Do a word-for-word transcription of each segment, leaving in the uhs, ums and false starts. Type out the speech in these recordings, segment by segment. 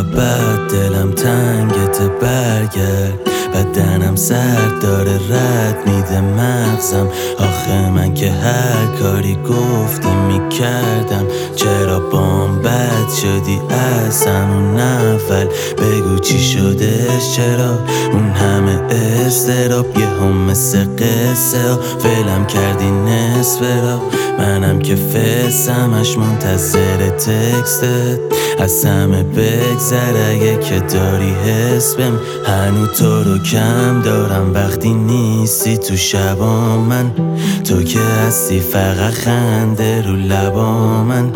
بعد دلم تنگت برگرد، بدنم سرد داره رد میده مغزم. آخه من که هر کاری گفتی میکردم، چرا بام بد شدی از همون اول؟ بگو چی شدش، چرا اون همه استراب؟ یه هم مثل قصه ها فیلم کردی نصف را، منم که فسمش منتظر تکستت. از همه بگذر اگه که داری حس بهم، هنو تو رو کم دارم وقتی نیستی تو شبا من. تو که هستی فقط خنده رو لبا من،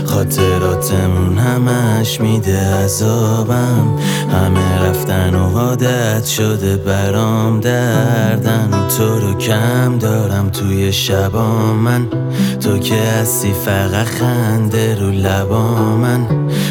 خاطراتمون همش میده عذابم. همه رفتن و عادت شده برام دردن، و تو رو کم دارم توی شبا من. تو که هستی فقط خنده رو لبا من،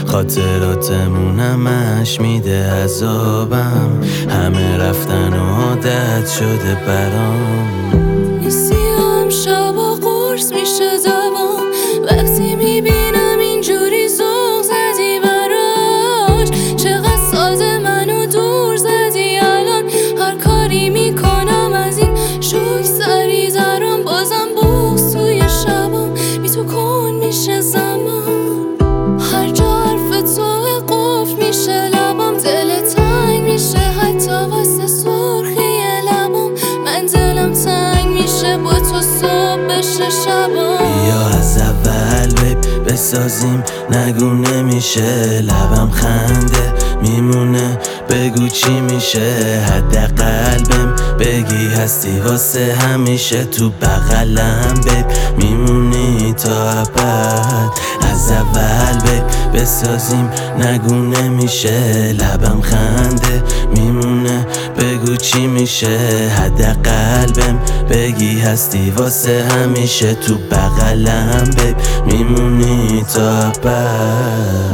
خاطراتمون همش میده عذابم. همه رفتن و عادت شده برام. نیستیم شبا قرص میشه دوام، وقتی میبینم اینجوری ذوق زدی براش. چقدر ساده منو دور زدی الان، هر کاری میکنم از این شوک سری زرم. بازم بغض توی شبام بی تو کن میشه زمان، هر جا حرف توه قفل میشه لبام. دل تنگ میشه حتی واسه سرخی لبام، من دلم تنگ میشه با تو صبح بشه شبام. بیا از اول بیب بسازیم، نگو نمیشه لبم خنده میمونه. بگو چی میشه، حداقل بهم بگی هستی واسه همیشه. تو بغلم بیب میمونی تا ابد. از اول بیب بسازیم، نگو نمیشه لبم خنده میمونه. بگو چی میشه، حداقل بهم بگی هستی واسه همیشه. تو بغلم بیب میمونی تا ابد.